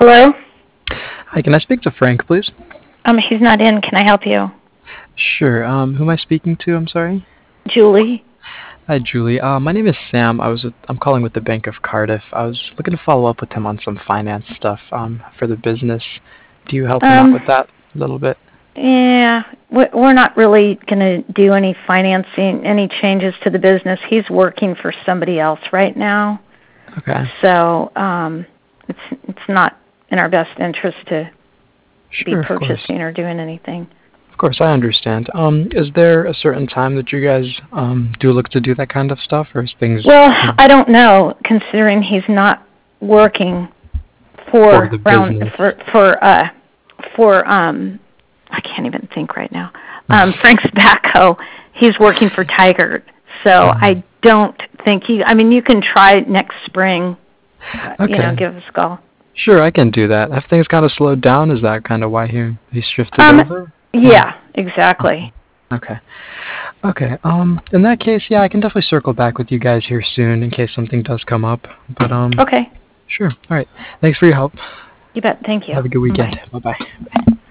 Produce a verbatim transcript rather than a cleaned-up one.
Hello? Hi, can I speak to Frank, please? Um, he's not in. Can I help you? Sure. Um, who am I speaking to? I'm sorry. Julie? Hi, Julie. Uh, my name is Sam. I was with, I'm calling with the Bank of Cardiff. I was looking to follow up with him on some finance stuff um, for the business. Do you help him out Um, with that a little bit? yeah, we- we're not really going to do any financing, any changes to the business. He's working for somebody else right now. Okay. So um, it's it's not in our best interest to be Sure, of course. purchasing or doing anything. Of course, I understand. Um, is there a certain time that you guys um, do look to do that kind of stuff, or is things Well, you know, I don't know, considering he's not working for for the round business? for for uh for um I can't even think right now. Um Frank's backhoe, he's working for Tiger. So Mhm. I don't think he I mean you can try next spring, uh, you know, Okay. give us a call. Sure, I can do that. Have things kind of slowed down? Is that kind of why he he shifted Um over? Or yeah, exactly. okay. Okay. Um, in that case, yeah, I can definitely circle back with you guys here soon in case something does come up. But um, Okay. sure. All right. Thanks for your help. You bet. Thank you. Have a good weekend. Bye. Bye bye.